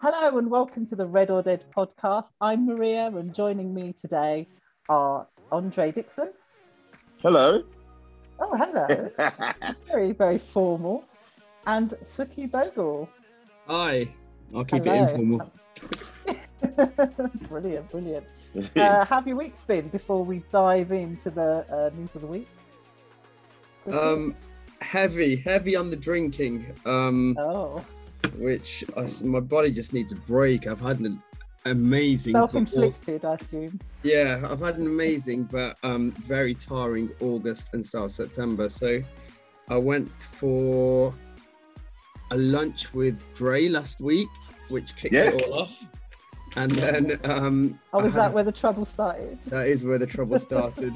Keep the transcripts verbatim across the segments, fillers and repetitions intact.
Hello and welcome to the Red or Dead podcast. I'm Maria and joining me today are Andre Dixon. Hello. Oh, hello. very, very formal. And Suki Bogle. Hi. I'll keep hello. it informal. brilliant, brilliant. Uh, how have your weeks been before we dive into the uh, news of the week? Suki? Um, heavy, heavy on the drinking. Um, oh. Which I, my body just needs a break. I've had an amazing self-inflicted, I assume. Yeah, I've had an amazing but um very tiring August and start of September. So I went for a lunch with Dre last week, which kicked yeah. it all off. And then um Oh, was that where the trouble started? That is where the trouble started.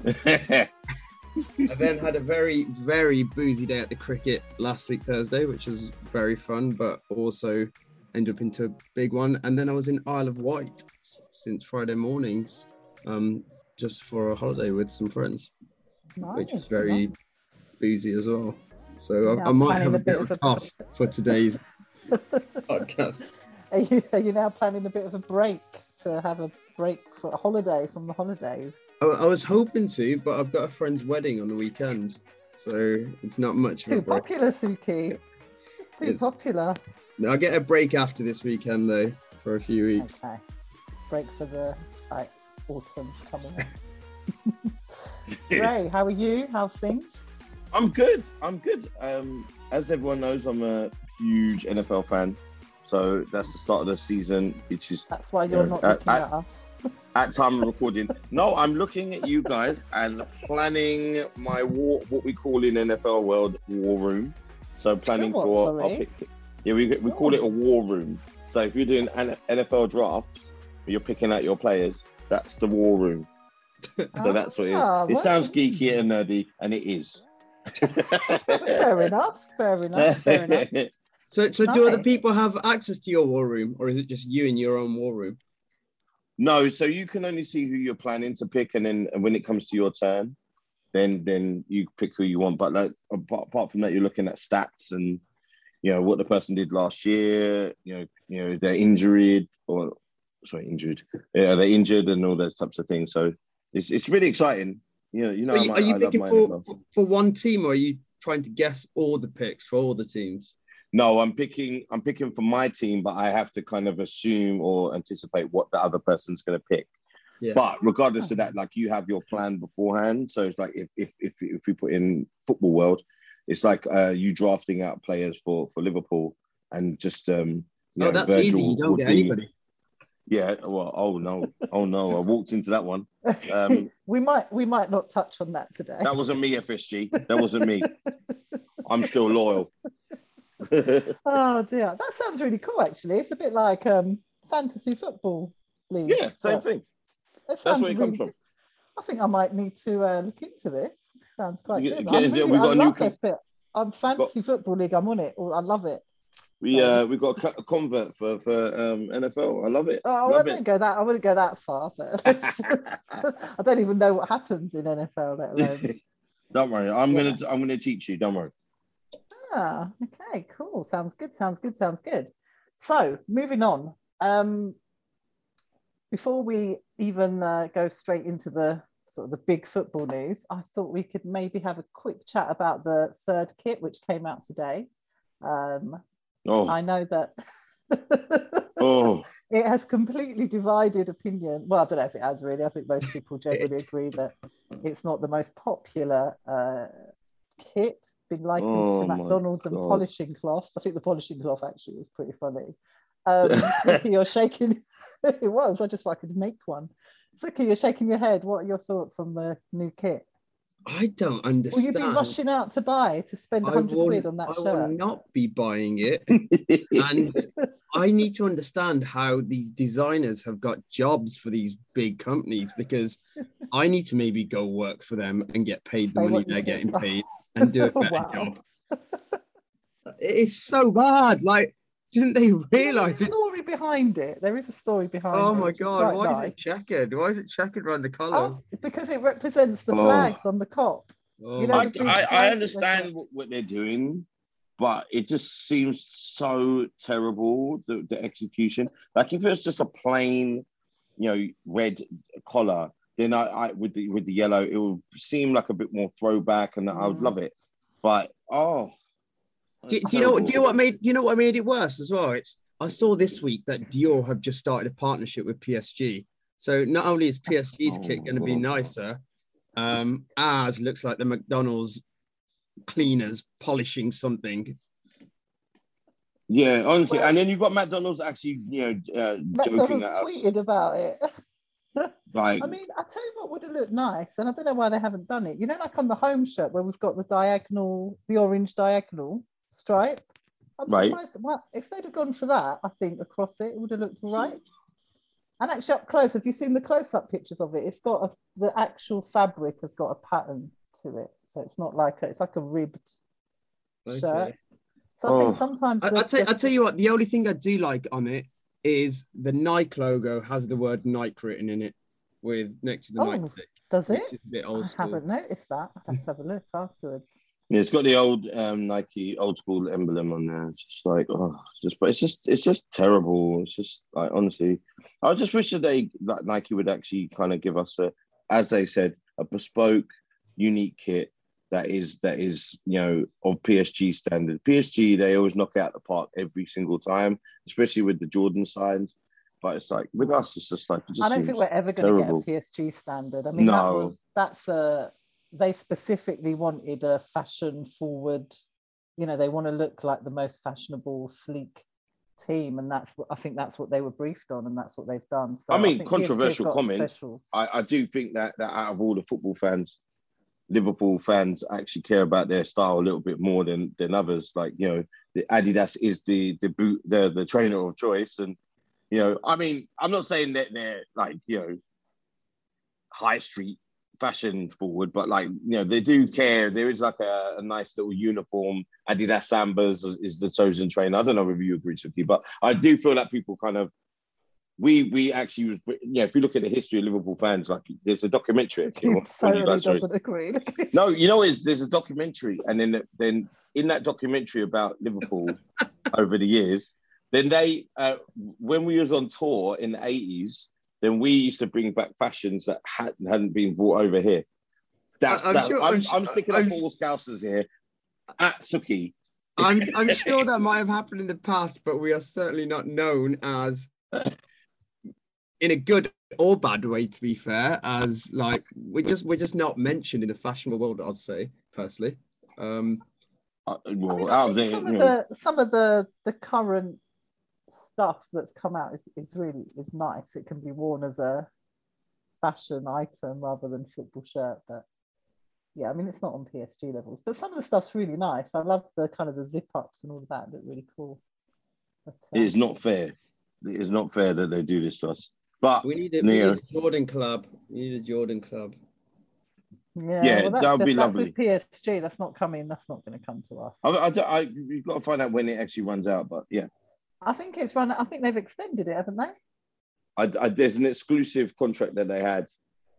I then had a very, very boozy day at the cricket last week, Thursday, which was very fun, but also ended up into a big one. And then I was in Isle of Wight since Friday mornings, um, just for a holiday with some friends, nice, which was very nice. boozy as well. So I, I might have a, a bit of a cough a... for today's podcast. Are you, are you now planning a bit of a break to have a break for a holiday from the holidays? I, I was hoping to, but I've got a friend's wedding on the weekend, so it's not much. Too popular, Suki. Just too it's, popular. I'll get a break after this weekend though, for a few weeks. Okay. Break for the like, autumn coming up. Ray, how are you? How's things? I'm good. I'm good. Um, as everyone knows, I'm a huge N F L fan. So that's the start of the season, which is... That's why you're you know, not looking at, at us. At time of recording. No, I'm looking at you guys and planning my war, what we call in N F L world, war room. So planning what, for... Our pick, yeah, we, we call it a war room. So if you're doing N F L drafts, you're picking out your players, that's the war room. So oh, that's what it is. It what? Sounds geeky and nerdy, and it is. Fair enough, fair enough, fair enough. So, so nice. Do other people have access to your war room, or is it just you in your own war room? No, so you can only see who you're planning to pick, and then when it comes to your turn, then then you pick who you want. But like apart, apart from that, you're looking at stats and you know what the person did last year. You know, you know if they're injured or sorry, injured. Yeah, they're injured and all those types of things. So it's it's really exciting. You know, you know. So are you, I, are you I picking love for, for for one team, or are you trying to guess all the picks for all the teams? No, I'm picking. I'm picking for my team, but I have to kind of assume or anticipate what the other person's going to pick. Yeah. But regardless of that, like you have your plan beforehand. So it's like if if if, if we put in football world, it's like uh, you drafting out players for, for Liverpool and just um. You oh, know, that's Virgil easy. You don't get be, anybody. Yeah. Well. Oh no. Oh no. I walked into that one. Um, we might we might not touch on that today. That wasn't me, F S G. That wasn't me. I'm still loyal. Oh dear, that sounds really cool. Actually, it's a bit like um fantasy football league. Yeah, same thing. That That's where it really comes from. I think I might need to uh, look into this. It sounds quite yeah, good. Yeah, really, we've got I a new. love Com- it. I'm fantasy got, football league. I'm on it. I love it. We uh we got a convert for for um N F L. I love it. Oh, love I don't it. go that. I wouldn't go that far, but just, I don't even know what happens in N F L. Let alone. Don't worry. I'm yeah. gonna I'm gonna teach you. Don't worry. Ah, okay, cool. Sounds good, sounds good, sounds good. So, moving on. Um, before we even uh, go straight into the sort of the big football news, I thought we could maybe have a quick chat about the third kit, which came out today. Um, oh. I know that oh. it has completely divided opinion. Well, I don't know if it has really. I think most people generally agree that it's not the most popular uh, kit, been likened oh to McDonald's and God. polishing cloths. I think the polishing cloth actually was pretty funny. Um, Zuki, you're shaking. It was. I just thought I could make one. Zuki, you're shaking your head. What are your thoughts on the new kit? I don't understand. Will you be rushing out to buy to spend a hundred quid on that I shirt? I will not be buying it. And I need to understand how these designers have got jobs for these big companies, because I need to maybe go work for them and get paid the Say money they're think. getting paid and do a better Wow. job. It's so bad. Like, didn't they realise There's a it? story behind it. There is a story behind Oh it. my which is God, quite why nice. is it checkered? Why is it checkered around the collar? Oh, because it represents the Oh. flags on the cop. Oh You know, I, the big I, flag I that understand they've what, what they're doing, but it just seems so terrible, the, the execution. Like if it was just a plain, you know, red collar, then I, I with the with the yellow, it would seem like a bit more throwback, and I would love it. But oh, do, do you know? Do you know what made? Do you know what made it worse as well? It's I saw this week that Dior have just started a partnership with P S G. So not only is P S G's oh, kit going to be nicer, um, ours looks like the McDonald's cleaners polishing something. Yeah, honestly, well, and then you've got McDonald's actually, you know, uh, McDonald's joking at us. tweeted about it. Like, I mean, I tell you what would have looked nice, and I don't know why they haven't done it. You know, like on the home shirt where we've got the diagonal, the orange diagonal stripe. I'm right. surprised. Well, if they'd have gone for that, I think across it, it would have looked all right. And actually, up close, have you seen the close-up pictures of it? It's got a, the actual fabric has got a pattern to it, so it's not like a, it's like a ribbed okay. shirt. So I oh. think sometimes I, the, I, tell, the, I tell you what, the only thing I do like on it is the Nike logo has the word Nike written in it with next to the oh, Nike stick. Does it? A bit old I school. haven't noticed that. I have to have a look afterwards. Yeah, it's got the old um, Nike old school emblem on there. It's just like, oh, just but it's just it's just terrible. It's just like honestly, I just wish that they that Nike would actually kind of give us a, as they said, a bespoke, unique kit that is that is you know of P S G standard. P S G they always knock out the park every single time, especially with the Jordan signs. But it's like with us, it's just like it just I don't think we're ever going to get a P S G standard. I mean, no. that was that's a. They specifically wanted a fashion forward, you know, they want to look like the most fashionable, sleek team. And that's what I think that's what they were briefed on, and that's what they've done. So I mean, I controversial comment. I, I do think that, that out of all the football fans, Liverpool fans actually care about their style a little bit more than, than others. Like, you know, the Adidas is the the boot, the, the trainer of choice. And, you know, I mean, I'm not saying that they're like, you know, high street fashion forward, but like you know they do care. There is like a, a nice little uniform. Adidas Sambas is, is the chosen trainer. I don't know if you agree with me, but I do feel that people kind of we we actually was yeah. If you look at the history of Liverpool fans, like there's a documentary. It certainly doesn't agree. No, you know, is there's a documentary, and then then in that documentary about Liverpool over the years, then they uh, when we was on tour in the eighties. Then we used to bring back fashions that hadn't, hadn't been brought over here. That's I'm, that. Sure, I'm, I'm, I'm sticking I'm, up all Scousers here at Suki. I'm, I'm sure that might have happened in the past, but we are certainly not known as, in a good or bad way, to be fair, as like we're just we're just not mentioned in the fashionable world. I'd say personally. Um, uh, well, I mean, some of the some of the the current stuff that's come out is, is really is nice. It can be worn as a fashion item rather than football shirt, but yeah, I mean it's not on P S G levels, but some of the stuff's really nice. I love the kind of the zip ups and all of that. Look really cool. But, um, it is not fair. It is not fair that they do this to us. But we need, a, we need a Jordan club. We need a Jordan club. Yeah, yeah well, that's that would just, be that's lovely. With P S G, that's not coming. That's not going to come to us. I, I, I, you've got to find out when it actually runs out. But yeah. I think it's run. I think they've extended it, haven't they? I, I, there's an exclusive contract that they had,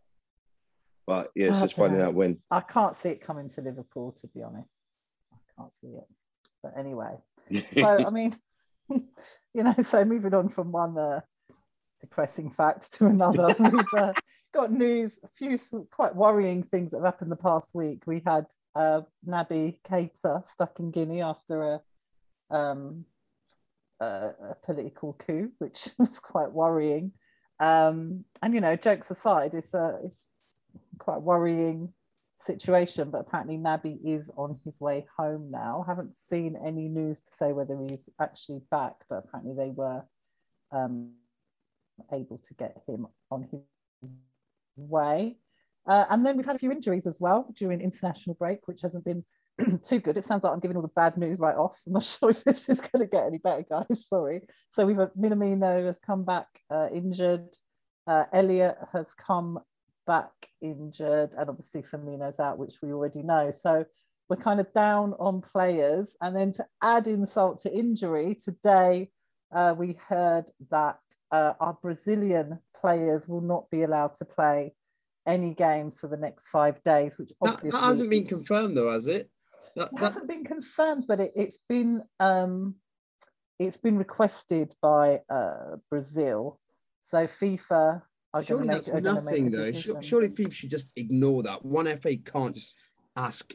but yeah, it's just finding know. out when. I can't see it coming to Liverpool, to be honest. I can't see it. But anyway, so I mean, you know, so moving on from one uh, depressing fact to another, we've uh, got news. A few quite worrying things that have happened the past week. We had uh, Naby Keita stuck in Guinea after a. Um, Uh, a political coup, which was quite worrying. Um, and, you know, jokes aside, it's a, it's quite a worrying situation, but apparently Naby is on his way home now. Haven't seen any news to say whether he's actually back, but apparently they were um, able to get him on his way. Uh, and then we've had a few injuries as well during international break, which hasn't been too good. It sounds like I'm giving all the bad news right off. I'm not sure if this is going to get any better, guys. Sorry. So we've had Minamino has come back uh, injured. Uh, Elliot has come back injured, and obviously Firmino's out, which we already know. So we're kind of down on players. And then to add insult to injury, today uh, we heard that uh, our Brazilian players will not be allowed to play any games for the next five days, which obviously that, that hasn't been confirmed though, has it? That, It that, hasn't been confirmed, but it, it's been um, it's been requested by uh, Brazil. So FIFA are going to surely make that's are going to make a nothing, though. decision. Surely FIFA should just ignore that. One F A can't just ask.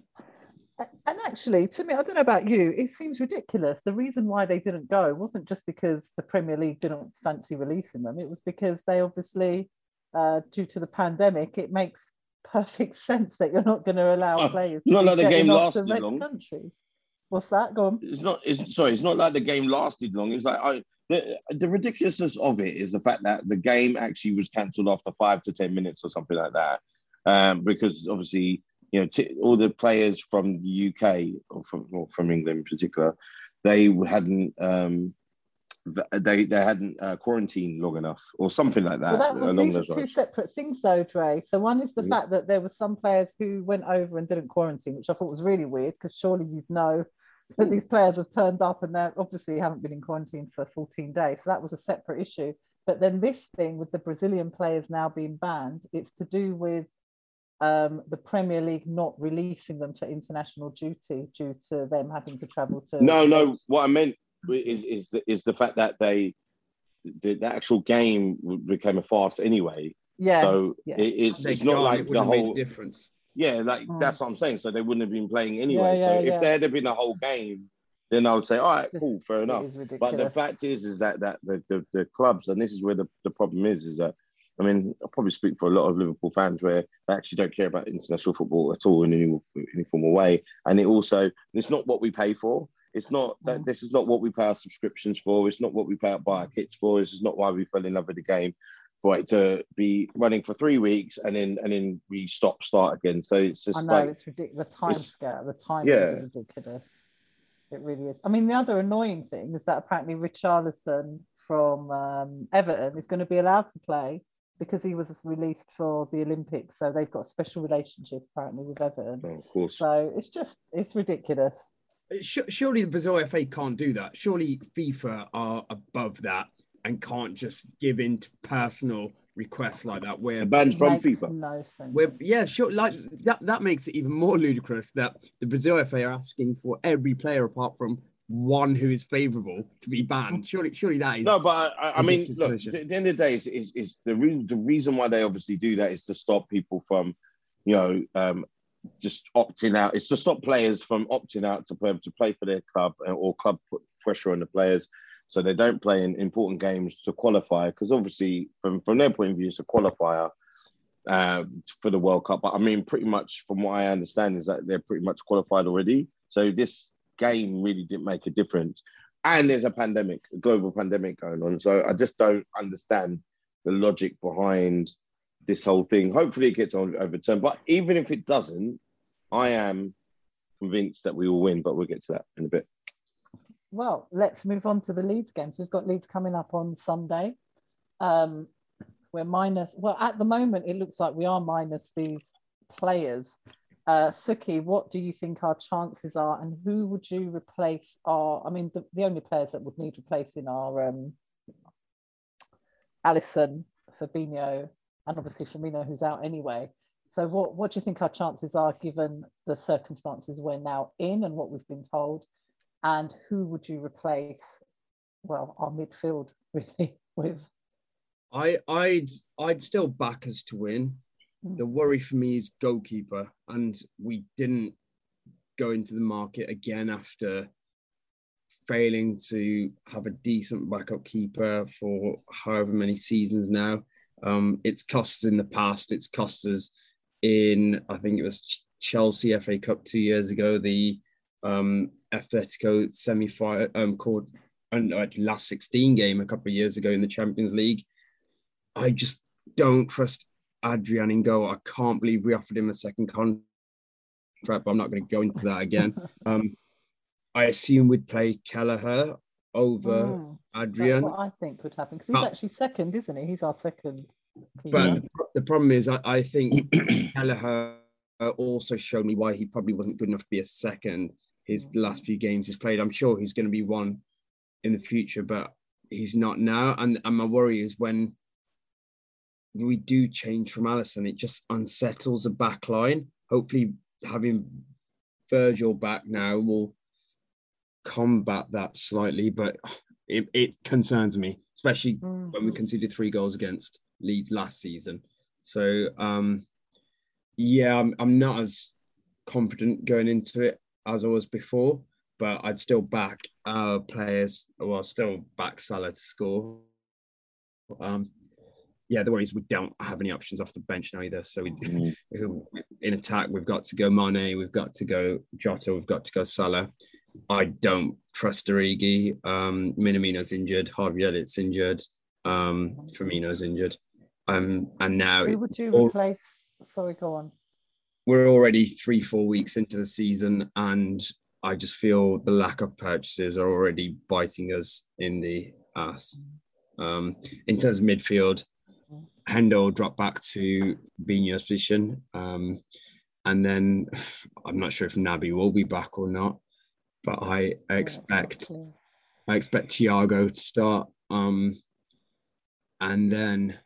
And actually, to me, I don't know about you, it seems ridiculous. The reason why they didn't go wasn't just because the Premier League didn't fancy releasing them. It was because they obviously, uh, due to the pandemic, it makes perfect sense that you're not going to allow Oh, players it's to not be like the jetting game off to lasted red long. countries. What's that? Go on. It's not. It's sorry. It's not like the game lasted long. It's like I. The, the ridiculousness of it is the fact that the game actually was cancelled after five to ten minutes or something like that, um, because obviously you know t- all the players from the U K or from or from England in particular, they hadn't um, they they hadn't uh, quarantined long enough or something like that. Well, that was along these are those two lines. separate things, though, Dre. So one is the Mhm. fact that there were some players who went over and didn't quarantine, which I thought was really weird because surely you'd know that these players have turned up and they obviously haven't been in quarantine for fourteen days. So that was a separate issue. But then this thing with the Brazilian players now being banned, it's to do with um, the Premier League not releasing them for international duty due to them having to travel to. No, red- no. What I meant is is the, is the fact that they the, the actual game became a farce anyway. Yeah. So yeah. it, it's They'd it's not gone, like it the wouldn't have whole made a difference. yeah, like Mm. that's what I'm saying. So they wouldn't have been playing Yeah, anyway. so yeah, if yeah. there had been a whole game, then I would say, all right, Just- cool, fair it enough. is But the ridiculous. fact is, is that that the, the, the clubs, and this is where the, the problem is, is that I mean, I'll probably speak for a lot of Liverpool fans where they actually don't care about international football at all in any, any form of way. And it also, it's not what we pay for. It's not that Mm. this is not what we pay our subscriptions for. It's not what we pay our buy our kits for. This is not why we fell in love with the game. For it to be running for three weeks and then and then we stop start again. So it's just I know like it's ridiculous. The time it's- scale, the time yeah. is ridiculous. It really is. I mean, the other annoying thing is that apparently Richarlison from um, Everton is going to be allowed to play because he was released for the Olympics. So they've got a special relationship apparently with Everton. oh, of course. So it's just, it's ridiculous. Surely the Brazil F A can't do that. Surely FIFA are above that and can't just give in to personal requests like that. Where A ban from Makes FIFA. no sense. Where, yeah, sure. Like that, that makes it even more ludicrous that the Brazil F A are asking for every player apart from one who is favourable to be banned. Surely, surely that is No, but I, I mean, ridiculous look. position. At the end of the day, is is, is the re- the reason why they obviously do that is to stop people from, you know, um, just opting out. It's to stop players from opting out to play to play for their club, or club put pressure on the players, so they don't play in important games to qualify. Because obviously, from from their point of view, it's a qualifier uh, for the World Cup. But I mean, pretty much from what I understand is that they're pretty much qualified already. So this game really didn't make a difference. And there's a pandemic, a global pandemic going on. So I just don't understand the logic behind this whole thing. Hopefully it gets overturned. But even if it doesn't, I am convinced that we will win, but we'll get to that in a bit. Well, let's move on to the Leeds games. We've got Leeds coming up on Sunday. Um, we're minus, well, at the moment, it looks like we are minus these players. Uh, Suki, what do you think our chances are, and who would you replace? Are I mean, the, the only players that would need replacing are um, Alisson, Fabinho, and obviously Firmino, who's out anyway. So what, what do you think our chances are given the circumstances we're now in and what we've been told? And who would you replace, well, our midfield really with? I, I'd, I'd still back us to win. Mm. The worry for me is goalkeeper, and we didn't go into the market again after failing to have a decent backup keeper for however many seasons now. Um, it's cost us in the past. It's cost us in, I think it was Chelsea F A Cup two years ago, the um, Atletico semi-final, um, called and uh, last sixteen game a couple of years ago in the Champions League. I just don't trust Adrian in goal. I can't believe we offered him a second contract, but I'm not going to go into that again. um, I assume we'd play Kelleher over Mm, Adrian. That's what I think would happen because he's But- actually second, isn't he? He's our second keeper. But the problem is, I, I think Kelleher also showed me why he probably wasn't good enough to be a second. His last few games he's played, I'm sure he's going to be one in the future, but he's not now. And, and my worry is when we do change from Alisson, it just unsettles the back line. Hopefully having Virgil back now will combat that slightly, but it, it concerns me, especially mm-hmm. when we conceded three goals against Leeds last season. So, um, yeah, I'm, I'm not as confident going into it as I was before, but I'd still back our players, well, still back Salah to score. Um, yeah, the worry is we don't have any options off the bench now either. So we, mm. in attack, we've got to go Mane, we've got to go Jota, we've got to go Salah. I don't trust Origi. Um, Minamino's injured, Harvey Elliott's injured, um, Firmino's injured. Um, and now... Who would you all, replace? Sorry, go on. We're already three, four weeks into the season, and I just feel the lack of purchases are already biting us in the ass. Um, in terms of midfield, Hendo dropped back to Binho's position. Um, and then I'm not sure if Naby will be back or not, but I expect yeah, I expect Thiago to start. Um, and then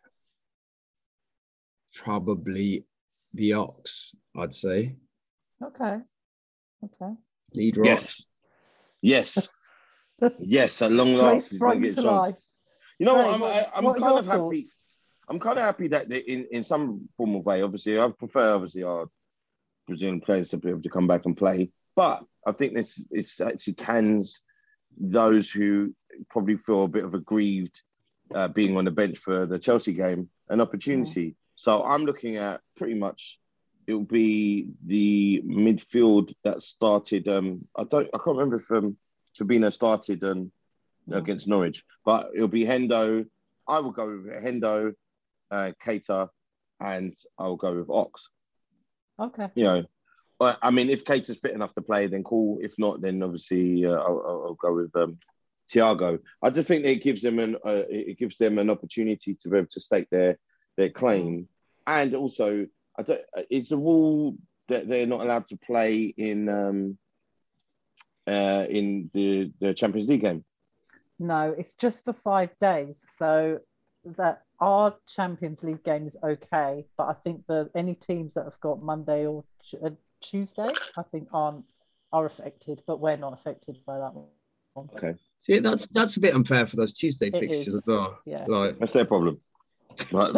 probably the Ox, I'd say. Okay. Okay. Lead Rock. Yes. Yes. Yes, at long last. Sprung to life. You know hey, what? I'm, I'm kind of happy. Thoughts? I'm kind of happy that they, in, in some form of way, obviously, I prefer, obviously, our Brazilian players to be able to come back and play. But I think this is actually cans those who probably feel a bit of aggrieved uh, being on the bench for the Chelsea game an opportunity. Mm. So I'm looking at pretty much it will be the midfield that started. Um, I don't. I can't remember if um, Fabinho started um, mm. against Norwich, but it'll be Hendo. I will go with Hendo, uh, Keita, and I'll go with Ox. Okay. You know, but I mean, if Keita's fit enough to play, then cool. If not, then obviously uh, I'll, I'll go with um, Thiago. I just think it gives them an uh, it gives them an opportunity to be able to stake their their claim, and also I don't. It's a rule that they're not allowed to play in um, uh, in the the Champions League game. No, it's just for five days. So that our Champions League game is okay, but I think that any teams that have got Monday or uh, Tuesday, I think aren't are affected, but we're not affected by that one. Okay. See, that's that's a bit unfair for those Tuesday It fixtures is. as well. Yeah. Like, that's their problem. Right.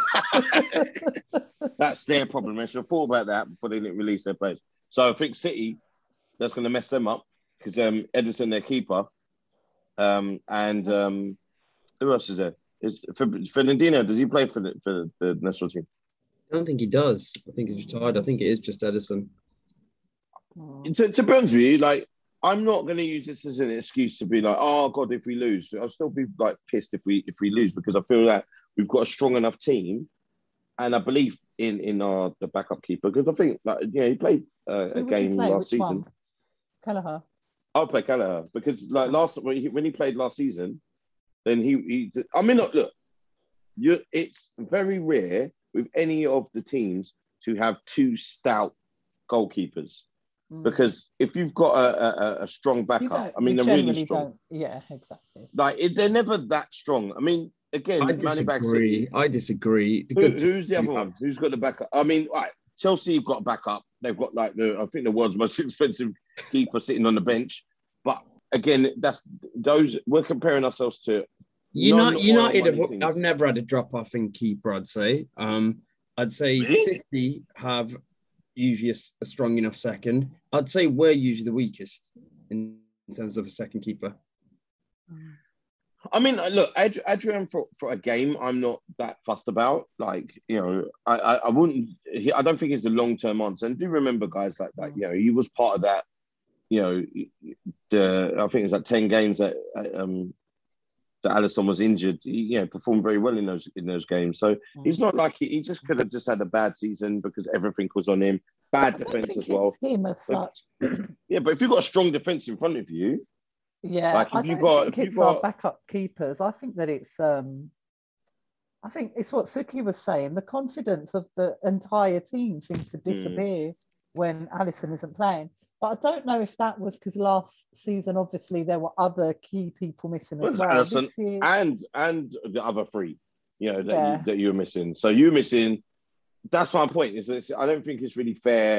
That's their problem. They should have thought about that before they didn't release their players. So I think City, that's going to mess them up because um, Edison, their keeper, um, and um, who else is there? Is Fernandinho? Does he play for the for the national team? I don't think he does. I think he's retired. I think it is just Edison. To, to be honest with you, like, I'm not going to use this as an excuse to be like, oh God, if we lose, I'll still be like pissed if we if we lose because I feel that we've got a strong enough team, and I believe in in our the backup keeper because I think like you know he played uh, a game last Which season. One? Kelleher. I'll play Kelleher because like last when he, when he played last season, then he he. I mean, look, look you it's very rare with any of the teams to have two stout goalkeepers. Mm. Because if you've got a, a, a strong backup, I mean, they're really strong. Don't, yeah, exactly. Like it, they're never that strong. I mean, again, I disagree. I disagree. The Who, who's the other one? Who's got the backup? I mean, right, Chelsea have got a backup. They've got like the I think the world's most expensive keeper sitting on the bench. But again, that's those we're comparing ourselves to. United, United have, I've never had a drop off in keeper. I'd say. Um, I'd say really? City have usually a, a strong enough second. I'd say we're usually the weakest in, in terms of a second keeper. I mean, look, Ad- Adrian for, for a game, I'm not that fussed about. Like, you know, I I, I wouldn't. He, I don't think it's a long term answer. And do remember guys like that. You know, he was part of that. You know, the I think it was like ten games that um that Alisson was injured. He, you know, performed very well in those in those games. So he's not like he, he just could have just had a bad season because everything was on him. Bad defense as well. Him as such. Yeah, but if you've got a strong defense in front of you. Yeah, like I don't got, think it's got... our backup keepers. I think that it's, um, I think it's what Suki was saying. The confidence of the entire team seems to disappear mm. when Alisson isn't playing. But I don't know if that was because last season, obviously, there were other key people missing as well. Alisson year... and and the other three, you know, that, yeah. you, that you're missing. So you're missing. That's my point. Is I don't think it's really fair.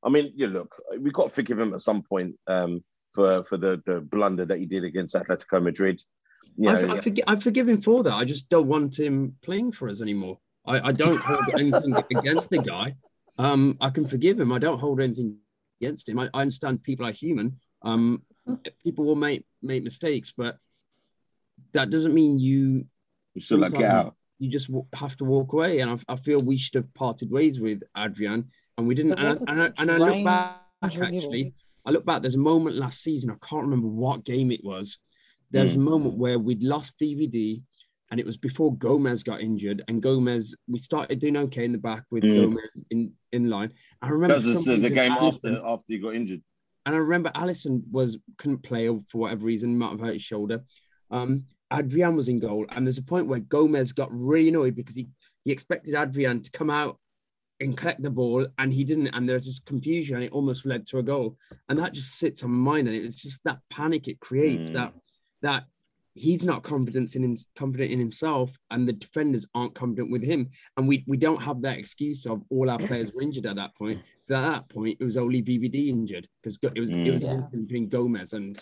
I mean, you look, we've got to forgive him at some point um, for for the, the blunder that he did against Atletico Madrid. You know, I, I, forgive, I forgive him for that. I just don't want him playing for us anymore. I, I don't hold anything against the guy. Um, I can forgive him. I don't hold anything against him. I, I understand people are human. Um, people will make make mistakes, but that doesn't mean you. You should like get out. You just have to walk away, and I, I feel we should have parted ways with Adrian, and we didn't. And I, and, I, and I look back actually. I look back. There's a moment last season. I can't remember what game it was. There's mm. a moment where we'd lost D V D, and it was before Gomez got injured. And Gomez, we started doing okay in the back with mm. Gomez in, in line. I remember that was the, the game Allison, after after he got injured. And I remember Alisson was couldn't play for whatever reason, might have hurt his shoulder. Um, Adrian was in goal, and there's a point where Gomez got really annoyed because he he expected Adrian to come out and collect the ball, and he didn't. And there's this confusion, and it almost led to a goal. And that just sits on my mind, and it's just that panic it creates mm. that. that he's not confident in him, confident in himself, and the defenders aren't confident with him. And we we don't have that excuse of all our players were injured at that point. So at that point, it was only V V D injured because it was mm, it was yeah. between Gomez and.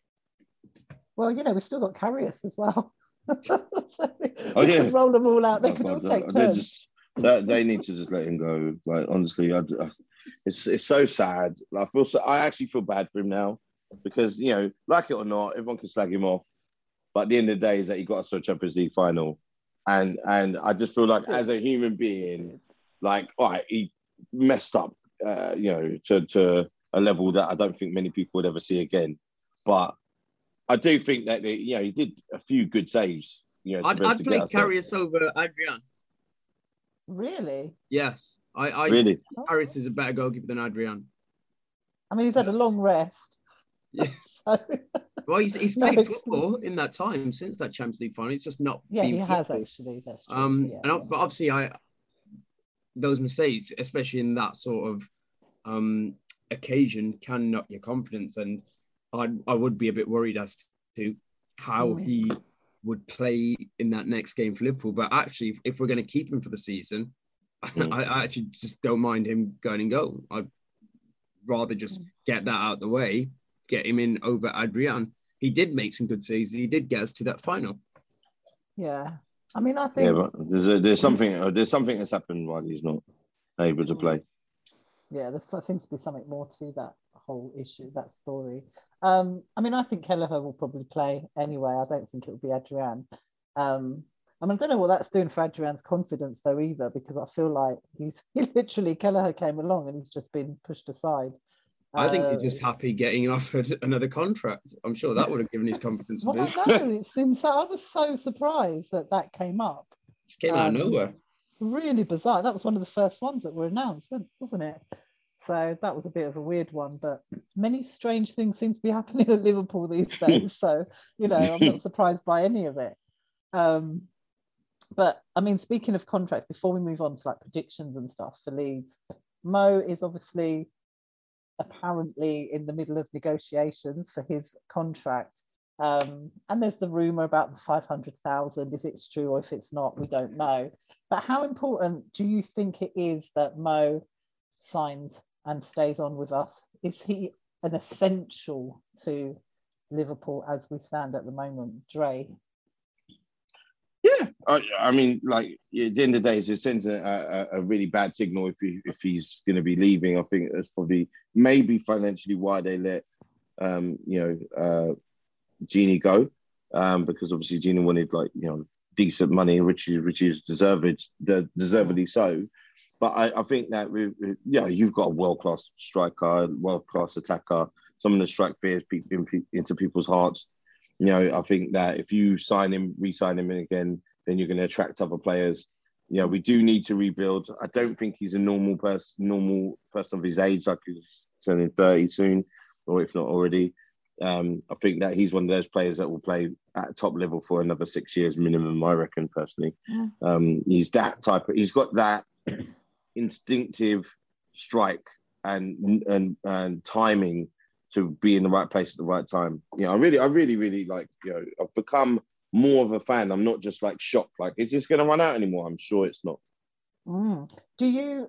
Well, you know, we've still got Karius as well. So oh yeah, roll them all out. They oh, could all take turns. Just, they, they need to just let him go. Like honestly, I, I, it's it's so sad. I feel so. I actually feel bad for him now. Because, you know, like it or not, everyone can slag him off. But at the end of the day, is that he got us to a Champions League final. And and I just feel like as a human being, like, all right, he messed up, uh, you know, to, to a level that I don't think many people would ever see again. But I do think that, they, you know, he did a few good saves. You know, I'd, I'd play Karius over Adrian. Really? Yes. I, I really? Karius is a better goalkeeper than Adrian. I mean, he's had a long rest. Yeah. So, well, he's, he's played no, football in that time since that Champions League final. He's just not. Yeah, he has football. actually. That's true. Um, yeah, and yeah. but obviously, I those mistakes, especially in that sort of um occasion, can knock your confidence, and I I would be a bit worried as to how mm. he would play in that next game for Liverpool. But actually, if, if we're going to keep him for the season, mm. I, I actually just don't mind him going and goal. I'd rather just mm. get that out of the way. Get him in over Adrian. He did make some good saves. He did get us to that final. Yeah, I mean, I think yeah, but there's a, there's something there's something that's happened while he's not able to play. Yeah, there seems to be something more to that whole issue, that story. Um, I mean, I think Kelleher will probably play anyway. I don't think it will be Adrian. Um, I mean, I don't know what that's doing for Adrian's confidence though either, because I feel like he's he literally Kelleher came along and he's just been pushed aside. I think he's just happy getting offered another contract. I'm sure that would have given his confidence well, a boost. I know, it's insane. I was so surprised that that came up. It came out um, of nowhere. Really bizarre. That was one of the first ones that were announced, wasn't it? So that was a bit of a weird one, but many strange things seem to be happening at Liverpool these days. So, you know, I'm not surprised by any of it. Um, but, I mean, speaking of contracts, before we move on to like predictions and stuff for Leeds, Mo is obviously apparently in the middle of negotiations for his contract. Um, and there's the rumour about the five hundred thousand, if it's true or if it's not, we don't know. But how important do you think it is that Mo signs and stays on with us? Is he an essential to Liverpool as we stand at the moment, Dre? Yeah, I, I mean, like at the end of the day, it sends a, a, a really bad signal if he if he's going to be leaving. I think that's probably maybe financially why they let um, you know uh, Gini go, um, because obviously Gini wanted like you know decent money, which is which is deserved, deservedly so. But I, I think that we, yeah, you've got a world class striker, world class attacker, someone that strike fears into people's hearts. You know, I think that if you sign him, re-sign him in again, then you're going to attract other players. You know, we do need to rebuild. I don't think he's a normal person, normal person of his age, like he's turning thirty soon, or if not already. Um, I think that he's one of those players that will play at top level for another six years minimum, I reckon, personally. Yeah. Um, he's that type of, he's got that instinctive strike and, and, and timing to be in the right place at the right time. You know, I really, I really, really like, you know, I've become more of a fan. I'm not just like shocked, like, is this going to run out anymore? I'm sure it's not. Mm. Do you,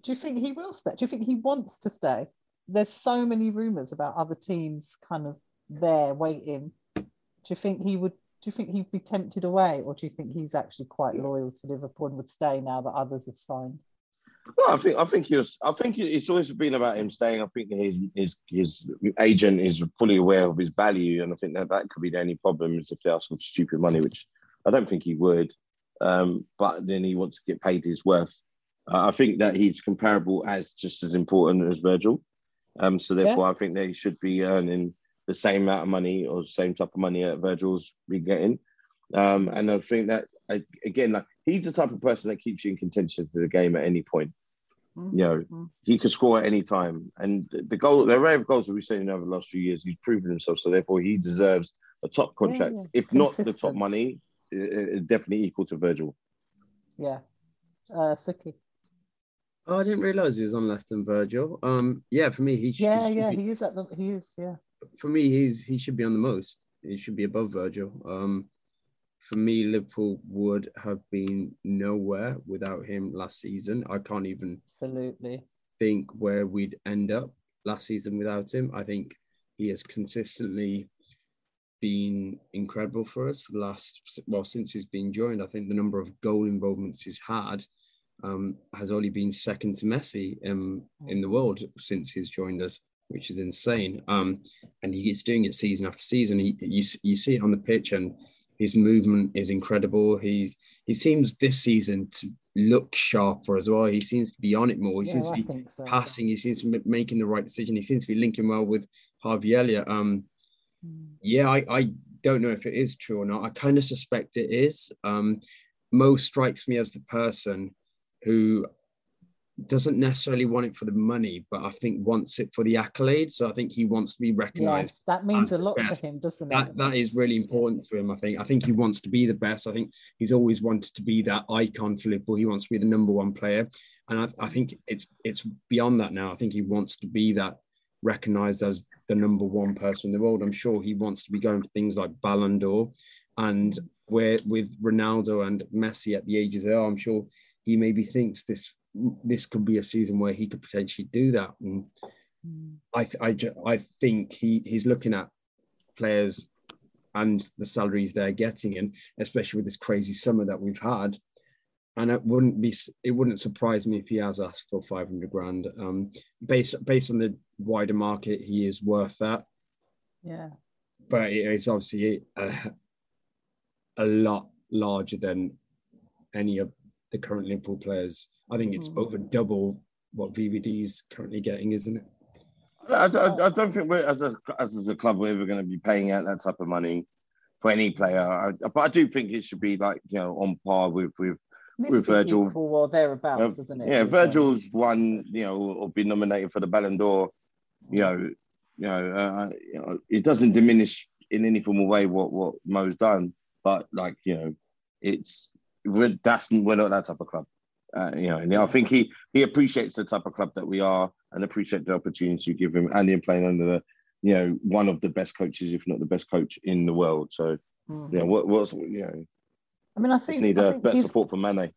Do you think he will stay? Do you think he wants to stay? There's so many rumours about other teams kind of there waiting. Do you think he would? Do you think he'd be tempted away, or do you think he's actually quite loyal to Liverpool and would stay now that others have signed? No, I think I think he was. I think it's always been about him staying. I think his his his agent is fully aware of his value, and I think that that could be the only problem is if they ask him for stupid money, which I don't think he would. Um, but then he wants to get paid his worth. Uh, I think that he's comparable as just as important as Virgil. Um, so therefore, yeah. I think they should be earning the same amount of money or the same type of money that Virgil's be getting. Um, and I think that again, like he's the type of person that keeps you in contention to the game at any point. Mm-hmm. You know, he could score at any time. And the goal, the array of goals that we've seen over the last few years, he's proven himself. So therefore, he deserves a top contract, yeah, yeah. if Consistent. Not the top money, uh, definitely equal to Virgil. Yeah, uh, Suki. Oh, I didn't realise he was on less than Virgil. Um, yeah, for me, he. Should, yeah, he yeah, be, he is at the. He is, yeah. For me, he's he should be on the most. He should be above Virgil. Um, for me, Liverpool would have been nowhere without him last season. I can't even absolutely think where we'd end up last season without him. I think he has consistently been incredible for us for the last, well, since he's been joined. I think the number of goal involvements he's had um, has only been second to Messi um, in the world since he's joined us, which is insane. Um, and he's doing it season after season. He, you, you see it on the pitch, and his movement is incredible. He's he seems this season to look sharper as well. He seems to be on it more. He yeah, seems to be so. passing. He seems to be making the right decision. He seems to be linking well with Harvey Elliott. Um, mm. Yeah, I, I don't know if it is true or not. I kind of suspect it is. Um, Mo strikes me as the person who doesn't necessarily want it for the money, but I think wants it for the accolades. So I think he wants to be recognised. Yes, that means a lot to him, doesn't it? That that is really important to him. I think. I think he wants to be the best. I think he's always wanted to be that icon for Liverpool. He wants to be the number one player, and I, I think it's it's beyond that now. I think he wants to be that recognised as the number one person in the world. I'm sure he wants to be going for things like Ballon d'Or, and where with Ronaldo and Messi at the ages they are, I'm sure he maybe thinks this. This could be a season where he could potentially do that. And I, I, I think he, he's looking at players and the salaries they're getting, and especially with this crazy summer that we've had. And it wouldn't be, it wouldn't surprise me if he has asked for five hundred grand. Um, based based on the wider market, he is worth that. Yeah, but it is obviously a, a lot larger than any of the current Liverpool players. I think it's mm. over double what V V D's currently getting, isn't it? I, I, I don't think we're, as a as, as a club, we're ever going to be paying out that type of money for any player. I, but I do think it should be like, you know, on par with with, with Virgil. Or thereabouts, uh, isn't it? Yeah, Virgil's won, you know, or been nominated for the Ballon d'Or. You know, you know, uh, you know, it doesn't diminish in any form of way what what Mo's done. But like, you know, it's we're, that's we're not that type of club. Uh, you know, and I think he he appreciates the type of club that we are, and appreciate the opportunity you give him, and him playing under the, you know, one of the best coaches, if not the best coach in the world. So, mm. you know, what what's you know, I mean, I think need I a think better he's... support from Mane.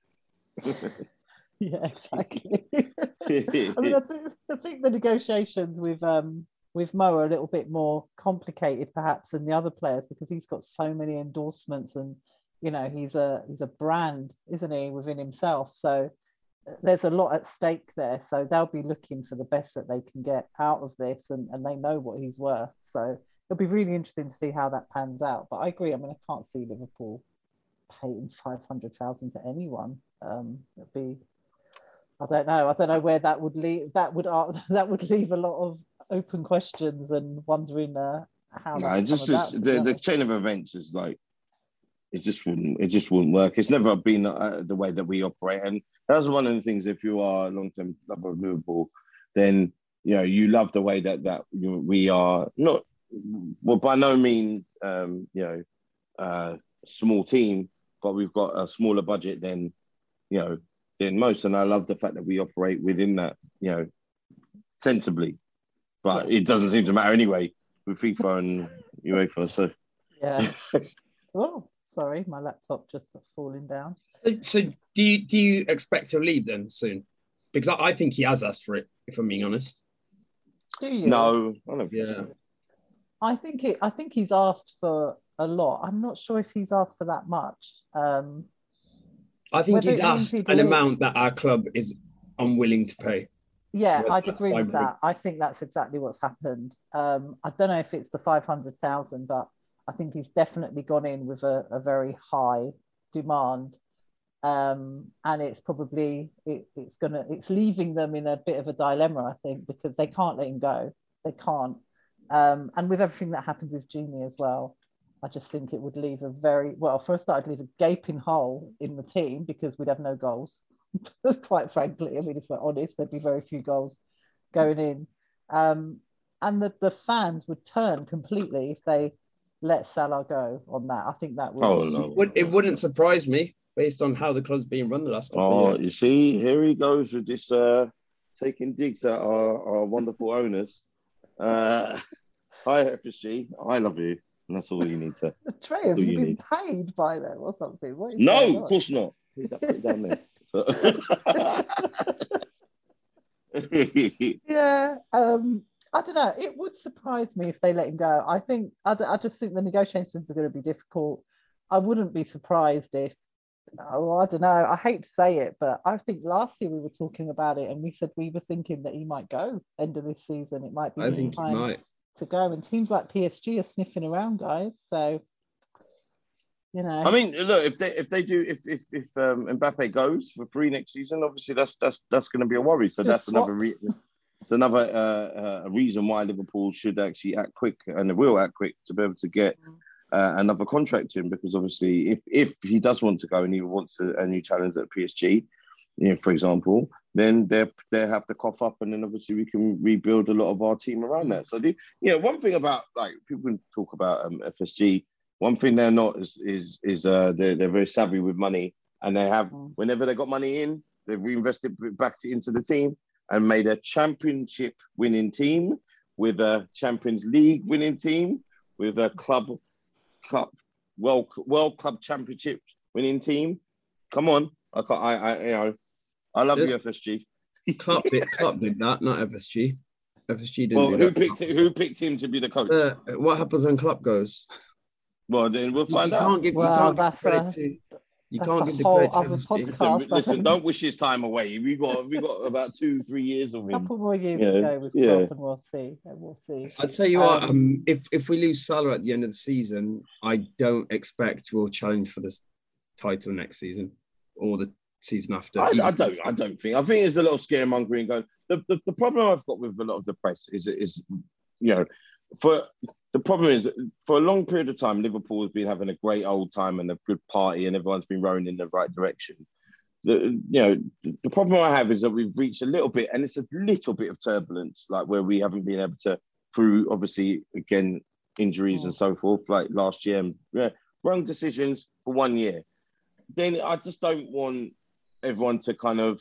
Yeah, exactly. I mean, I think I think the negotiations with um with Mo are a little bit more complicated, perhaps, than the other players, because he's got so many endorsements and. You know, he's a he's a brand, isn't he, within himself? So there's a lot at stake there. So they'll be looking for the best that they can get out of this, and, and they know what he's worth. So it'll be really interesting to see how that pans out. But I agree. I mean, I can't see Liverpool paying five hundred thousand to anyone. Um, it'd be, I don't know. I don't know where that would leave. That would uh, that would leave a lot of open questions and wondering uh, how. No, just, just the the chain of events is like. It just wouldn't. It just wouldn't work. It's never been uh, the way that we operate, and that's one of the things. If you are a long-term lover of Liverpool, then you know you love the way that that you know, we are not. Well, by no means, um, you know, uh, small team, but we've got a smaller budget than you know than most, and I love the fact that we operate within that, you know, sensibly. But yeah. It doesn't seem to matter anyway with FIFA and UEFA. So yeah. Oh. Sorry, my laptop just falling down. So, so do you do you expect to leave then soon? because I, I think he has asked for it, if I'm being honest. Do you? No, I don't think Yeah. so. I think it. I think he's asked for a lot. I'm not sure if he's asked for that much. Um, I think Whether he's it means asked he an believes- amount that our club is unwilling to pay. yeah, Whether I'd that's agree with five hundred. that. I think that's exactly what's happened. Um, I don't know if it's the five hundred thousand, but I think he's definitely gone in with a, a very high demand. Um, and it's probably it, it's gonna it's leaving them in a bit of a dilemma, I think, because they can't let him go. They can't. Um, and with everything that happened with Genie as well, I just think it would leave a very well. For a start, it'd leave a gaping hole in the team because we'd have no goals. Quite frankly, I mean, if we're honest, there'd be very few goals going in, um, and the the fans would turn completely if they let Salah go on that. I think that would. Oh, no. Would- It wouldn't surprise me based on how the club's been run the last couple Oh, of years. you see, here he goes with this uh, taking digs at our, our wonderful owners. Uh, hi, F S G. I love you. And that's all you need to. Trey, have do you you been need? paid by them or something? What is going No, on? of course not. Put that- put it down there. So- Yeah, um, I don't know. It would surprise me if they let him go. I think I, d- I just think the negotiations are going to be difficult. I wouldn't be surprised if, oh, I don't know. I hate to say it, but I think last year we were talking about it and we said we were thinking that he might go end of this season. It might be I his think he time might. to go. And teams like P S G are sniffing around, guys. So, you know, I mean, look, if they if they do if if if um, Mbappe goes for free next season, obviously that's that's that's going to be a worry. So Just that's swap. another re- it's another uh, uh, reason why Liverpool should actually act quick, and they will act quick to be able to get uh, another contract in, because obviously if if he does want to go and he wants a, a new challenge at P S G, you know, for example, then they they have to cough up, and then obviously we can rebuild a lot of our team around that. So the yeah, one thing about, like, people can talk about um, F S G. One thing they're not is is is uh, they're they're very savvy with money, and they have, whenever they got money in, they've reinvested it back into the team and made a championship winning team with a Champions League winning team with a club club world world club championship winning team. Come on, I can't, I, I you know I love This- you, F S G. Klopp did, Klopp did that, not F S G. F S G didn't Well, do who that. picked it, who picked him to be the coach? Uh, what happens when Klopp goes? Well, then we'll You, find you out. can't give. Well, you can't that's give credit a- to. You that's can't a give the whole credit to other F S G. podcast. Listen, listen, don't wish his time away. We got we got about two, three years of a him. couple more years Yeah, to go with yeah. Klopp, and we'll see. And we'll see. I'd tell you what, Um, um, if if we lose Salah at the end of the season, I don't expect we'll challenge for this title next season or the season after. I, Even- I don't. I don't think. I think there's a lot of scaremongering going. The, the the problem I've got with a lot of the press is is you know, for the problem is for a long period of time, Liverpool has been having a great old time and a good party, and everyone's been rowing in the right direction. The, you know, the problem I have is that we've reached a little bit, and it's a little bit of turbulence, like where we haven't been able to, through obviously again injuries and so forth, like last year, and yeah, wrong decisions for one year. Then I just don't want everyone to kind of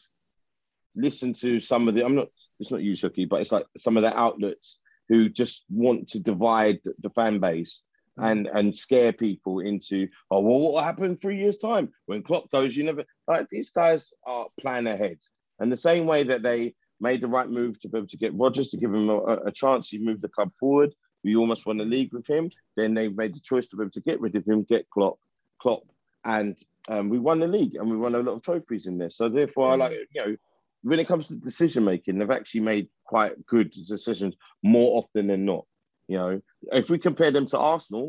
listen to some of the, I'm not, it's not you, Shuki, but it's like some of the outlets who just want to divide the fan base and and scare people into, oh, well, what will happen in three years' time? When Klopp goes, you never, like, these guys are planning ahead. And the same way that they made the right move to be able to get Rodgers, to give him a, a chance, he moved the club forward. We almost won the league with him. Then they made the choice to be able to get rid of him, get Klopp, Klopp, and um, we won the league and we won a lot of trophies in this. So therefore, I like, you know, when it comes to decision making, they've actually made quite good decisions more often than not. You know, if we compare them to Arsenal,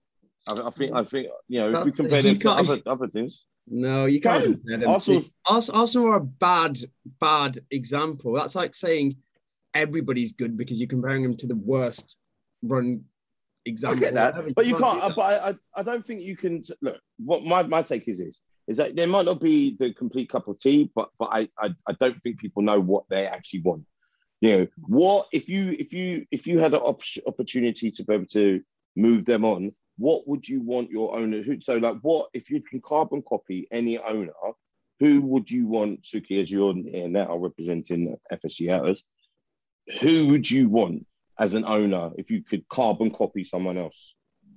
I, I think, I think, you know, if we That's- compare you them to can't- other other things, No, you can't Can. compare them. Arsenal's- to- Ars- Arsenal are a bad, bad example. That's like saying everybody's good because you're comparing them to the worst run I example. get that, ever. but you do can't. that. But I, I, I don't think you can look. What my, my take is is is that there might not be the complete cup of tea, but but I, I I don't think people know what they actually want. You know, what if you if you if you had an op- opportunity to be able to move them on, what would you want your owner? Who, so like, what if you can carbon copy any owner? Who would you want, Suki, as you're here now representing F S G Outers? Who would you want as an owner if you could carbon copy someone else?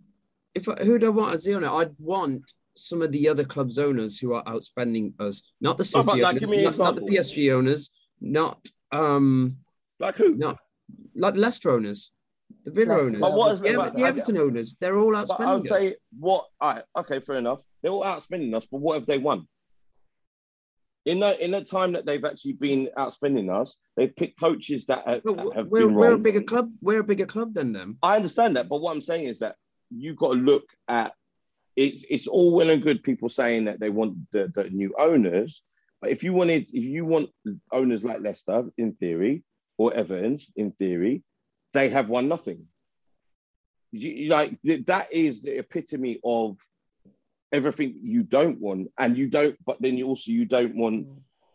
If I, who do I want as the owner? I'd want some of the other clubs owners who are outspending us, not the No, City but, like, owners, give me an not, not the example. P S G owners, not um, Like who? not like Leicester owners, the Villa Leicester, owners, But what is the, it Ever- about? the I, Everton owners. They're all but I would outspending us. say what? All right, okay, fair enough. They're all outspending us, but what have they won? In the in the time that they've actually been outspending us, they've picked coaches that have, But have we're been we're a wrong. bigger club. We're a bigger club than them. I understand that, but what I'm saying is that you've got to look at it's it's all well and good people saying that they want the, the new owners, but if you wanted if you want owners like Leicester in theory or Everton's in theory, they have won nothing. You, you like that is the epitome of everything you don't want, and you don't. But then you also you don't want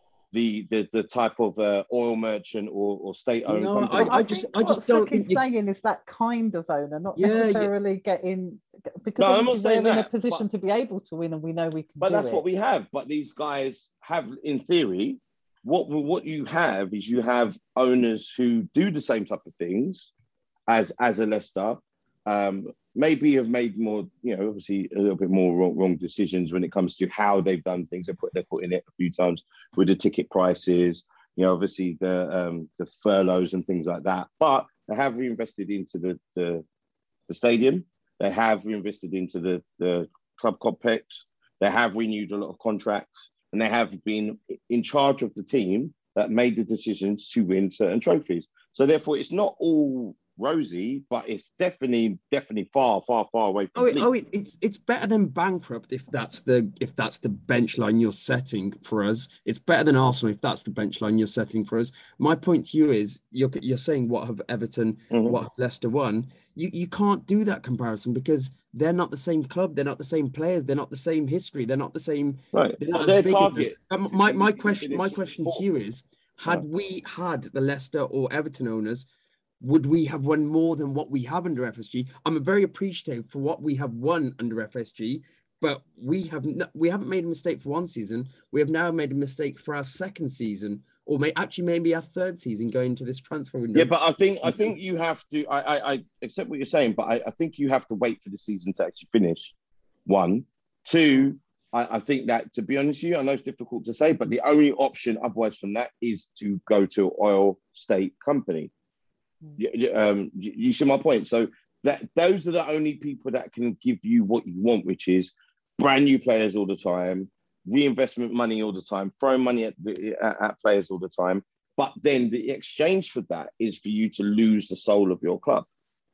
the the, the type of uh, oil merchant or, or state-owned No, company. But I, I think just- I what just don't Suki's think you- saying is that kind of owner, not Yeah, yeah. necessarily getting because No, I'm not obviously saying we're in a that, position but- to be able to win, and we know we can. But do that's it. what we have. But these guys have, in theory, what what you have is you have owners who do the same type of things as as a Leicester. Um, maybe have made more, you know, obviously a little bit more wrong, wrong decisions when it comes to how they've done things. They put they put in it a few times with the ticket prices, you know, obviously the um, the furloughs and things like that. But they have reinvested into the the, the stadium. They have reinvested into the the club complex. They have renewed a lot of contracts, and they have been in charge of the team that made the decisions to win certain trophies. So therefore, it's not all rosy, but it's definitely, definitely far, far, far away from Oh, it, bleak. oh, it, it's it's better than bankrupt if that's the if that's the bench line you're setting for us. It's better than Arsenal if that's the bench line you're setting for us. My point to you is you're you're saying what have Everton, Mhm. what have Leicester won. You you can't do that comparison because they're not the same club. They're not the same players. They're not the same history. They're not the same. Right. They're not But as their big as us. target. Um, to my finish- my to question my finish question fourth. to you is: had Right. we had the Leicester or Everton owners, would we have won more than what we have under F S G? I'm very appreciative for what we have won under F S G, but we have n- we haven't made a mistake for one season. We have now made a mistake for our second season, or may actually maybe our third season going into this transfer window. Yeah, but I think I think you have to. I I, I accept what you're saying, but I, I think you have to wait for the season to actually finish. One, two. I, I think that to be honest with you, I know it's difficult to say, but the only option otherwise from that is to go to an oil state company. You, you- um, you you see my point. So that those are the only people that can give you what you want, which is brand new players all the time, reinvestment money all the time, throwing money at, the, at, at players all the time. But then the exchange for that is for you to lose the soul of your club.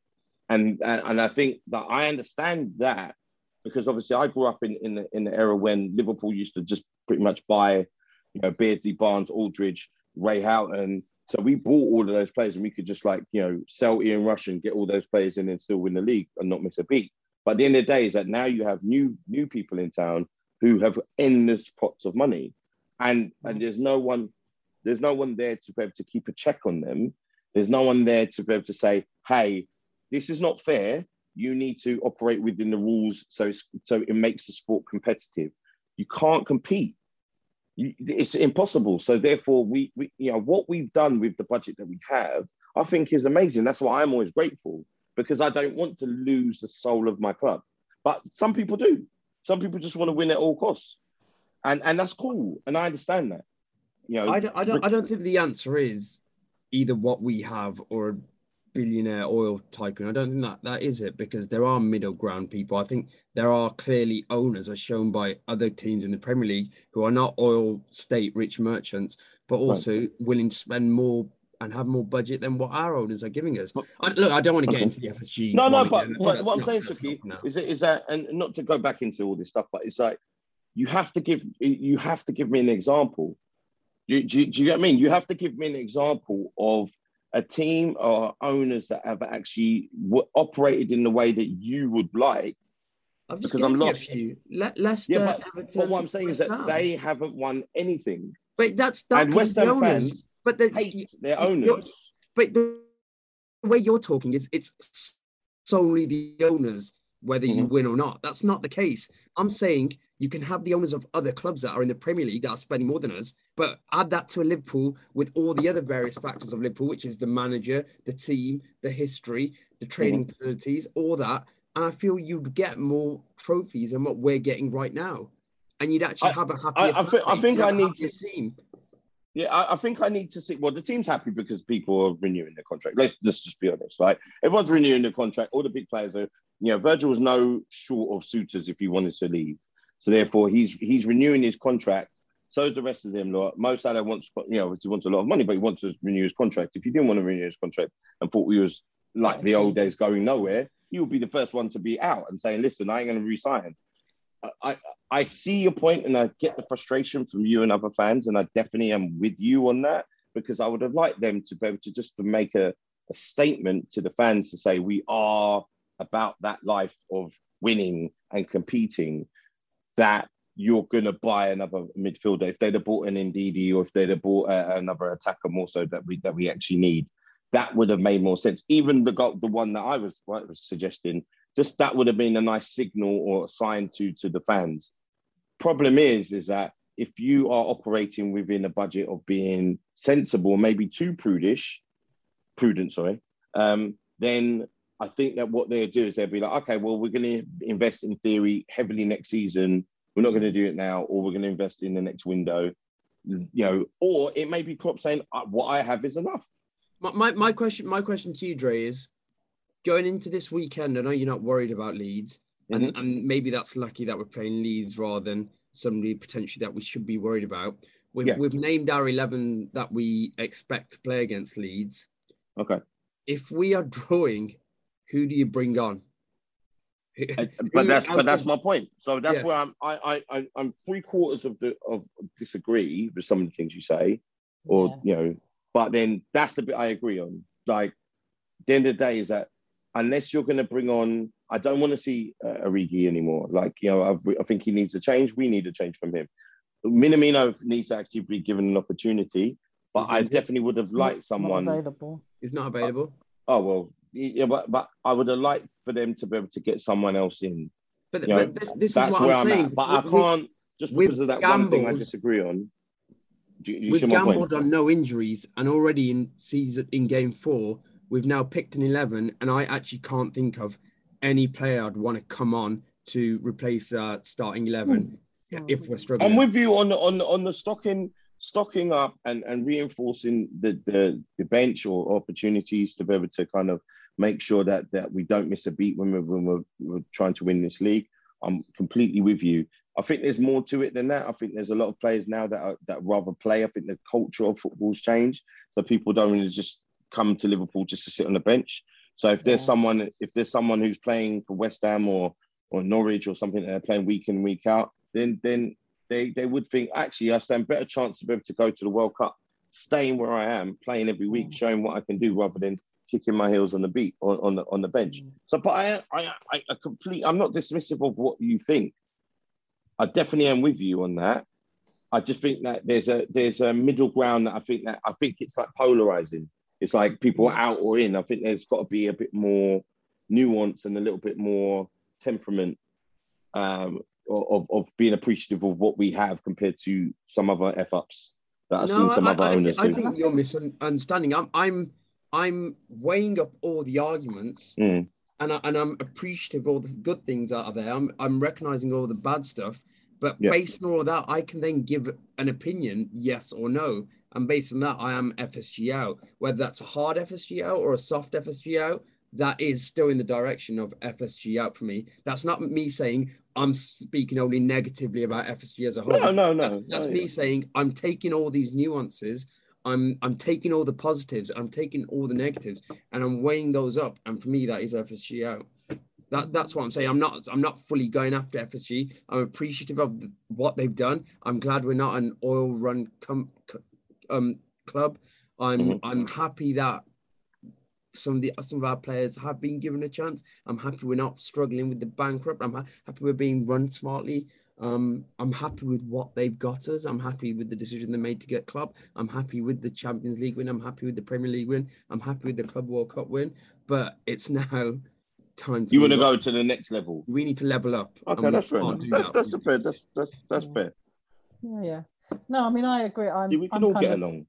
And and, and I think that I understand that because obviously I grew up in, in, the, in the era when Liverpool used to just pretty much buy, you know, Beardsley, Barnes, Aldridge, Ray Houghton. So we bought all of those players and we could just like, you know, sell Ian Rush and get all those players in and still win the league and not miss a beat. But at the end of the day is that now you have new new people in town who have endless pots of money. And, and there's no one, there's no one there to be able to keep a check on them. There's no one there to be able to say, hey, this is not fair. You need to operate within the rules so it's, so it makes the sport competitive. You can't compete. You, it's impossible. So therefore, we, we, you know, what we've done with the budget that we have, I think is amazing. That's why I'm always grateful because I don't want to lose the soul of my club. But some people do. Some people just want to win at all costs, and and that's cool. And I understand that. You know, I don't, I don't, I don't think the answer is either what we have or a billionaire oil tycoon. I don't think that that is it because there are middle ground people. I think there are clearly owners as shown by other teams in the Premier League who are not oil state rich merchants, but also right. willing to spend more and have more budget than what our owners are giving us. But, I, look, I don't want to get okay. into the F S G. No, no, but, but what I'm saying, Suki, is, is that, and not to go back into all this stuff, but it's like, you have to give, you have to give me an example. Do, do, do you get what I mean? You have to give me an example of a team or owners that have actually w- operated in the way that you would like. I've just because I'm lost. You. Le- Leicester, yeah, but, Everton, but what I'm saying West is that Ham. they haven't won anything. But that's that. And West Ham fans but the, hate you, their owners. But the way you're talking is it's solely the owners, whether mm-hmm. you win or not. That's not the case. I'm saying you can have the owners of other clubs that are in the Premier League that are spending more than us, but add that to a Liverpool with all the other various factors of Liverpool, which is the manager, the team, the history, the training mm-hmm. facilities, all that. And I feel you'd get more trophies than what we're getting right now. And you'd actually I, have a happy I, I, think, I think I need to team. Yeah, I, I think I need to see. Well, the team's happy because people are renewing their contract. Let's, let's just be honest, right? Everyone's renewing their contract. All the big players are, you know, Virgil was no short of suitors if he wanted to leave. So therefore, he's he's renewing his contract. So is the rest of them. Lot. Mo Salah wants, you know, he wants a lot of money, but he wants to renew his contract. If you didn't want to renew his contract and thought we was like the old days going nowhere, you would be the first one to be out and saying, "Listen, I ain't going to resign." I, I see your point and I get the frustration from you and other fans, and I definitely am with you on that, because I would have liked them to be able to just to make a, a statement to the fans to say we are about that life of winning and competing, that you're going to buy another midfielder. If they'd have bought an Ndidi, or if they'd have bought a, another attacker more so that we that we actually need, that would have made more sense. Even the the one that I was, I was suggesting, just that would have been a nice signal or a sign to, to the fans. Problem is, is that if you are operating within a budget of being sensible, maybe too prudish, prudent, sorry, um, then I think that what they'll do is they'll be like, okay, well, we're going to invest in theory heavily next season. We're not going to do it now, or we're going to invest in the next window, you know, or it may be Klopp saying, what I have is enough. My, my, my question, my question to you, Dre, is, going into this weekend, I know you're not worried about Leeds, and, mm-hmm. and maybe that's lucky that we're playing Leeds rather than somebody potentially that we should be worried about. We've, yeah. we've named our eleven that we expect to play against Leeds. Okay. If we are drawing, who do you bring on? I, but that's but that's my point. So that's yeah. where I'm. I I I'm three quarters of the of disagree with some of the things you say, or yeah. you know. But then that's the bit I agree on. Like, the end of the day is that, unless you're going to bring on, I don't want to see uh, Origi anymore. Like, you know, I, I think he needs a change. We need a change from him. Minamino needs to actually be given an opportunity, but I definitely would have liked someone. Not available. He's not available. Uh, oh, well, yeah, but, but I would have liked for them to be able to get someone else in. But, but know, this, this that's is what where I'm, I'm saying. at. But we, I can't, just because of that gambled, one thing I disagree on. Do, do you we've see my gambled point? on no injuries, and already in season in game four, we've now picked an eleven, and I actually can't think of any player I'd want to come on to replace uh, starting eleven mm. if we're struggling. I'm with you on the on the, on the stocking stocking up and, and reinforcing the, the the bench or opportunities to be able to kind of make sure that that we don't miss a beat when we're when we're, we're trying to win this league. I'm completely with you. I think there's more to it than that. I think there's a lot of players now that are, that rather play. I think the culture of football's changed, so people don't really just come to Liverpool just to sit on the bench. So if there's yeah. someone, if there's someone who's playing for West Ham or or Norwich or something, they're playing week in week out, then then they they would think, actually I stand better chance to be able to go to the World Cup, staying where I am, playing every week, showing what I can do, rather than kicking my heels on the beat on, on the on the bench. Mm. So, but I I I, I complete. I'm not dismissive of what you think. I definitely am with you on that. I just think that there's a there's a middle ground that I think that I think it's like polarizing. It's like people are out or in. I think there's got to be a bit more nuance and a little bit more temperament um, of, of being appreciative of what we have compared to some other F-ups that I've no, seen some I, other I, owners I do. I think you're misunderstanding. I'm I'm I'm weighing up all the arguments mm. and, I, and I'm appreciative of all the good things that are there. I'm, I'm recognizing all the bad stuff. But yeah. based on all of that, I can then give an opinion, yes or no. And based on that, I am F S G out. Whether that's a hard F S G out or a soft F S G out, that is still in the direction of F S G out for me. That's not me saying I'm speaking only negatively about F S G as a whole. No, no, no. That's, that's no, me yeah. saying I'm taking all these nuances. I'm I'm taking all the positives. I'm taking all the negatives, and I'm weighing those up. And for me, that is F S G out. That, that's what I'm saying. I'm not I'm not fully going after F S G. I'm appreciative of the, what they've done. I'm glad we're not an oil run com, um, club. I'm mm-hmm. I'm happy that some of the some of our players have been given a chance. I'm happy we're not struggling with the bankrupt. I'm ha- happy we're being run smartly. Um, I'm happy with what they've got us. I'm happy with the decision they made to get Klopp. I'm happy with the Champions League win. I'm happy with the Premier League win. I'm happy with the Club World Cup win. But it's now time. You want to go to the next level? We need to level up. Okay, that's fair. That's, that's a fair. That's that's that's yeah. fair. Yeah, yeah. No, I mean I agree. I'm. See, we can I'm all get of... along.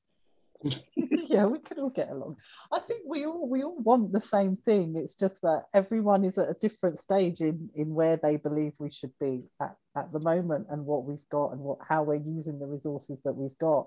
Yeah, we can all get along. I think we all we all want the same thing. It's just that everyone is at a different stage in in where they believe we should be at, at the moment, and what we've got, and what how we're using the resources that we've got.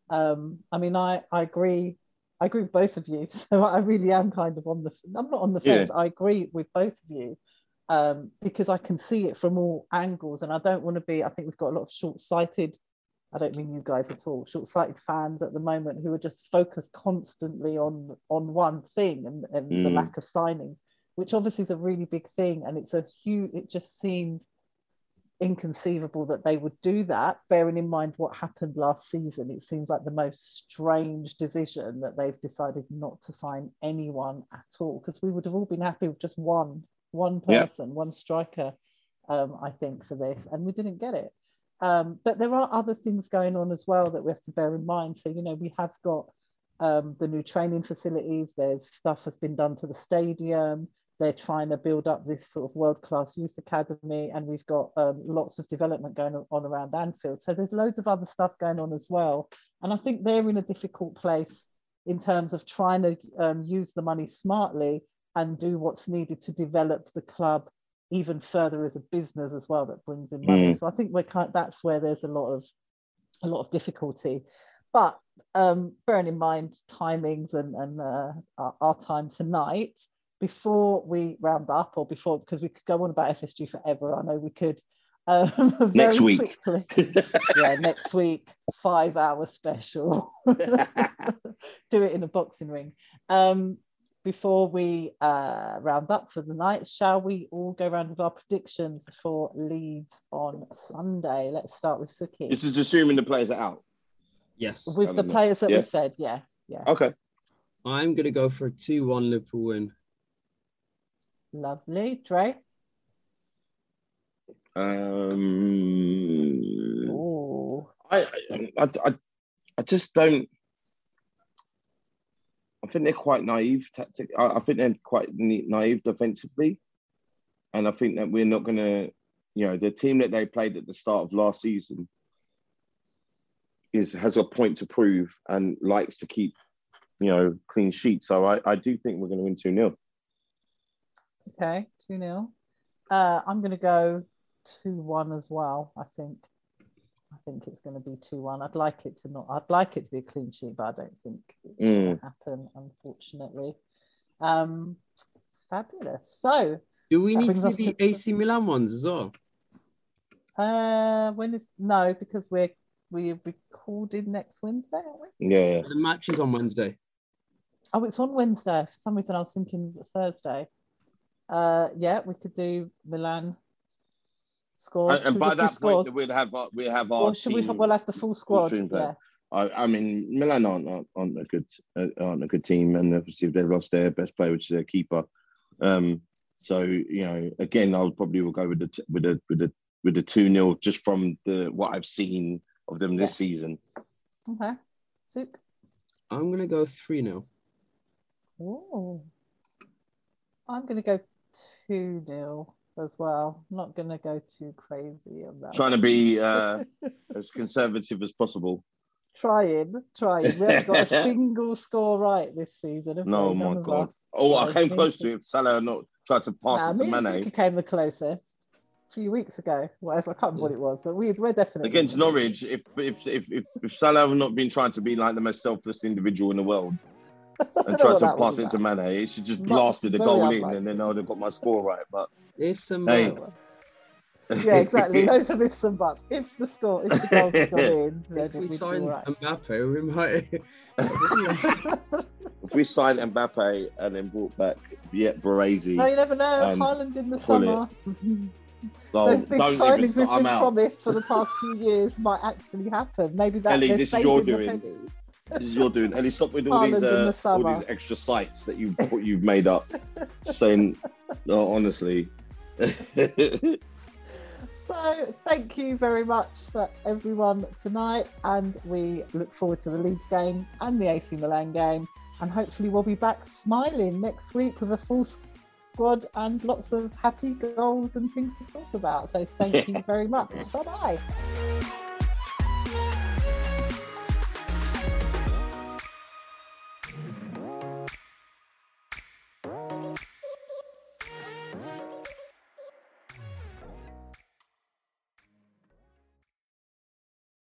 Um, I mean, I, I agree. I agree with both of you. So I really am kind of on the. I'm not on the fence. Yeah. I agree with both of you um, because I can see it from all angles, and I don't want to be. I think we've got a lot of short-sighted. I don't mean you guys at all. Short-sighted fans at the moment who are just focused constantly on on one thing and, and mm. the lack of signings, which obviously is a really big thing, and it's a huge. It just seems inconceivable that they would do that, bearing in mind what happened last season. It seems like the most strange decision that they've decided not to sign anyone at all, because we would have all been happy with just one one person, yeah. one striker, um, I think, for this, and we didn't get it. Um, but there are other things going on as well that we have to bear in mind. So, you know, we have got um, the new training facilities, there's stuff has been done to the stadium. They're trying to build up this sort of world-class youth academy, and we've got um, lots of development going on around Anfield. So there's loads of other stuff going on as well. And I think they're in a difficult place in terms of trying to um, use the money smartly and do what's needed to develop the club even further as a business as well that brings in money. Mm. So I think we're kind of, that's where there's a lot of a lot of difficulty. But um, bearing in mind timings and, and uh, our, our time tonight, before we round up, or before, because we could go on about F S G forever, I know we could. Um, next week. yeah, next week, five hour special. Do it in a boxing ring. Um, before we uh, round up for the night, shall we all go around with our predictions for Leeds on Sunday? Let's start with Suki. This is assuming the players are out. Yes. With the players that yeah. we've said, yeah. yeah. Okay. I'm going to go for a two one Liverpool win. Lovely. Dre? Um, oh. I, I, I, I just don't... I think they're quite naive tactic. I, I think they're quite naive defensively. And I think that we're not going to... You know, the team that they played at the start of last season is has a point to prove and likes to keep, you know, clean sheets. So I, I do think we're going to win two nil. Okay, two nil. Uh, I'm going to go two one as well, I think. I think it's going to be two one. I'd like it to not... I'd like it to be a clean sheet, but I don't think it's mm. going to happen, unfortunately. Um, fabulous. So... Do we need to see the A C Milan ones as well? Uh, when is... No, because we're we're recorded next Wednesday, aren't we? Yeah. The match is on Wednesday. Oh, it's on Wednesday. For some reason, I was thinking Thursday. Uh, yeah, we could do Milan scores. And, and by that point, we'll have our, we'll have our. Or should team, we? We'll have the full squad. Yeah. I, I mean, Milan aren't, aren't aren't a good aren't a good team, and obviously they've lost their best player, which is their keeper. Um, so you know, again, I'll probably will go with the with the with the with the two nil just from the what I've seen of them this yeah. season. Okay, Suk. I'm gonna go three nil. Oh, I'm gonna go two nil as well. I'm not going to go too crazy on that. Trying to be uh, as conservative as possible. Trying, trying. We haven't got a single score right this season. No, we? my God. Oh, I came close to it. Salah not tried to pass nah, it to Mane. Came the closest a few weeks ago. Whatever, I can't remember what it was, but we, we're definitely... Against Norwich, if, if, if, if, if Salah had not been trying to be like the most selfless individual in the world, and tried to pass it to Mane, it should just blasted the goal in, and then I would have got my score right. But if some hey. yeah, exactly. Loads of ifs and buts. If the score, if the goal's gone in, then if we we'd signed right. Mbappe, we might. If we signed Mbappe and then brought back Yet Baresi, no, you never know. Haaland in the summer. So those big signings we've been promised for the past few years might actually happen. Maybe that Ellie, this is your doing. This is your doing. Ellie, stop with all Haaland these uh, the all these extra sites that you you've made up. Saying, no, honestly. So thank you very much for everyone tonight, and we look forward to the Leeds game and the A C Milan game, and hopefully we'll be back smiling next week with a full squad and lots of happy goals and things to talk about. So thank you very much. Bye bye.